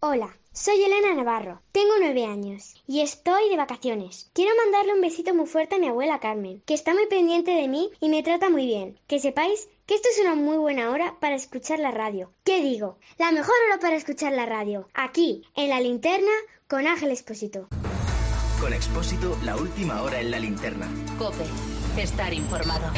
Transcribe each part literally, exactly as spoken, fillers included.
Hola, soy Elena Navarro, tengo nueve años y estoy de vacaciones. Quiero mandarle un besito muy fuerte a mi abuela Carmen, que está muy pendiente de mí y me trata muy bien. Que sepáis que esto es una muy buena hora para escuchar la radio. ¿Qué digo? La mejor hora para escuchar la radio, aquí, en La Linterna, con Ángel Expósito. Con Expósito, la última hora en La Linterna. COPE, estar informado.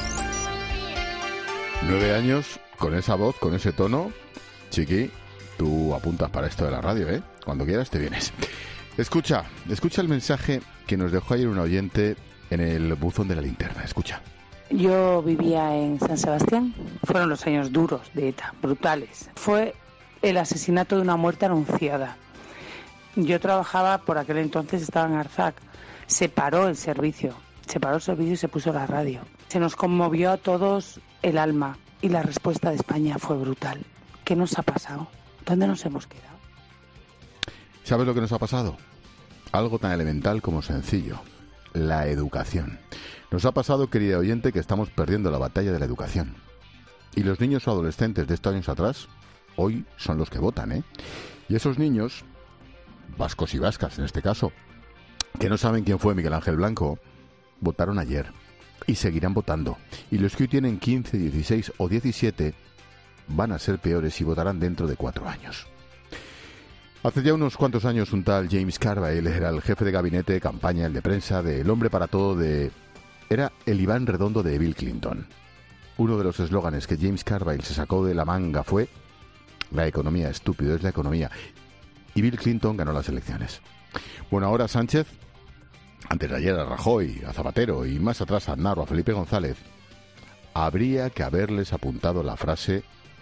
Nueve años, con esa voz, con ese tono, chiqui, tú apuntas para esto de la radio, ¿eh? Cuando quieras te vienes. Escucha, escucha el mensaje que nos dejó ayer un oyente en el buzón de La Linterna. Escucha. Yo vivía en San Sebastián. Fueron los años duros de ETA, brutales. Fue el asesinato de una muerte anunciada. Yo trabajaba, por aquel entonces estaba en Arzac. Se paró el servicio. Se paró el servicio y se puso la radio. Se nos conmovió a todos el alma y la respuesta de España fue brutal. ¿Qué nos ha pasado? ¿Dónde nos hemos quedado? ¿Sabes lo que nos ha pasado? Algo tan elemental como sencillo. La educación. Nos ha pasado, querida oyente, que estamos perdiendo la batalla de la educación. Y los niños o adolescentes de estos años atrás, hoy son los que votan, ¿eh? Y esos niños, vascos y vascas en este caso, que no saben quién fue Miguel Ángel Blanco, votaron ayer. Y seguirán votando. Y los que hoy tienen quince, dieciséis o diecisiete van a ser peores y votarán dentro de cuatro años. Hace ya unos cuantos años un tal James Carville era el jefe de gabinete de campaña, el de prensa, del hombre para todo de... Era el Iván Redondo de Bill Clinton. Uno de los eslóganes que James Carville se sacó de la manga fue: la economía, estúpido, es la economía. Y Bill Clinton ganó las elecciones. Bueno, ahora Sánchez, antes de ayer a Rajoy, a Zapatero y más atrás a Aznar o a Felipe González, habría que haberles apuntado la frase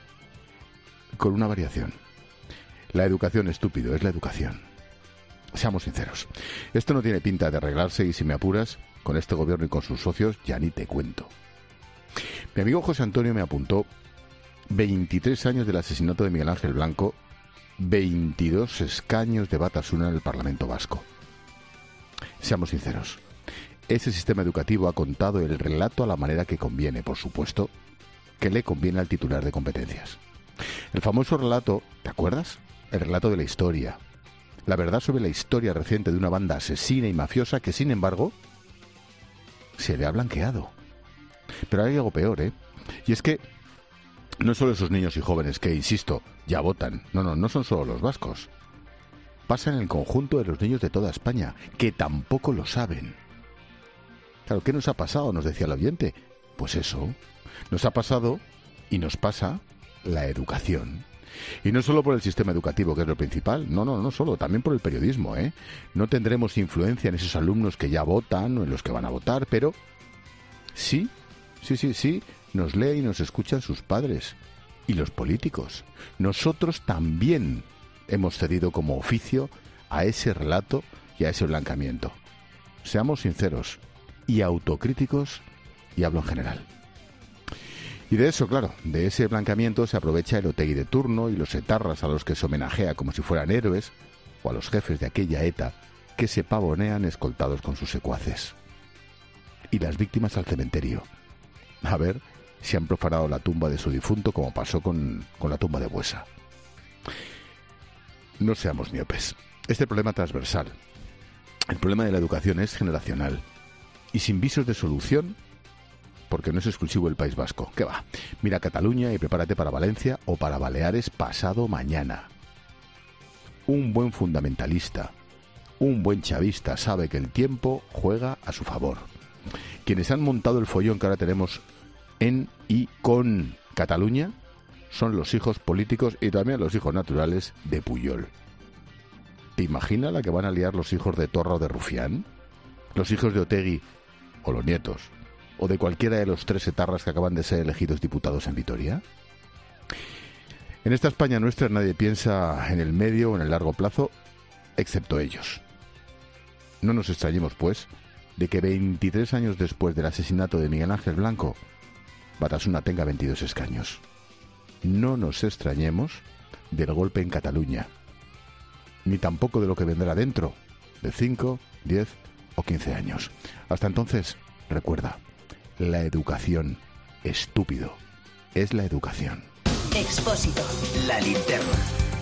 con una variación. La educación, estúpido, es la educación. Seamos sinceros. Esto no tiene pinta de arreglarse y, si me apuras, con este gobierno y con sus socios ya ni te cuento. Mi amigo José Antonio me apuntó veintitrés años del asesinato de Miguel Ángel Blanco, veintidós escaños de Batasuna en el Parlamento Vasco. Seamos sinceros. Ese sistema educativo ha contado el relato a la manera que conviene, por supuesto, que le conviene al titular de competencias. El famoso relato, ¿te acuerdas? El relato de la historia. La verdad sobre la historia reciente de una banda asesina y mafiosa que, sin embargo, se le ha blanqueado. Pero hay algo peor, ¿eh? Y es que no solo esos niños y jóvenes que, insisto, ya votan. No, no, no son solo los vascos. Pasa en el conjunto de los niños de toda España, que tampoco lo saben. Claro, ¿qué nos ha pasado?, nos decía el oyente. Pues eso, nos ha pasado y nos pasa la educación. Y no solo por el sistema educativo, que es lo principal, no, no, no solo, también por el periodismo, ¿eh? No tendremos influencia en esos alumnos que ya votan o en los que van a votar, pero sí, sí, sí, sí, nos leen y nos escuchan sus padres y los políticos. Nosotros también hemos cedido como oficio a ese relato y a ese blanqueamiento. Seamos sinceros y autocríticos, y hablo en general. Y de eso, claro, de ese blanqueamiento se aprovecha el Otegi de turno y los etarras a los que se homenajea como si fueran héroes, o a los jefes de aquella ETA que se pavonean escoltados con sus secuaces. Y las víctimas al cementerio. A ver si han profanado la tumba de su difunto, como pasó con, con la tumba de Buesa. No seamos miopes. Este problema transversal, el problema de la educación, es generacional y sin visos de solución, porque no es exclusivo del País Vasco. ¿Qué va? Mira Cataluña y prepárate para Valencia o para Baleares pasado mañana. Un buen fundamentalista, un buen chavista sabe que el tiempo juega a su favor. Quienes han montado el follón que ahora tenemos en y con Cataluña son los hijos políticos y también los hijos naturales de Puyol. ¿Te imaginas la que van a liar los hijos de Torra o de Rufián? ¿Los hijos de Otegi o los nietos? ¿O de cualquiera de los tres etarras que acaban de ser elegidos diputados en Vitoria? En esta España nuestra nadie piensa en el medio o en el largo plazo, excepto ellos. No nos extrañemos, pues, de que veintitrés años después del asesinato de Miguel Ángel Blanco, Batasuna tenga veintidós escaños. No nos extrañemos del golpe en Cataluña, ni tampoco de lo que vendrá dentro de cinco, diez o quince años. Hasta entonces, recuerda, la educación, estúpido, es la educación. Expósito. La Linterna.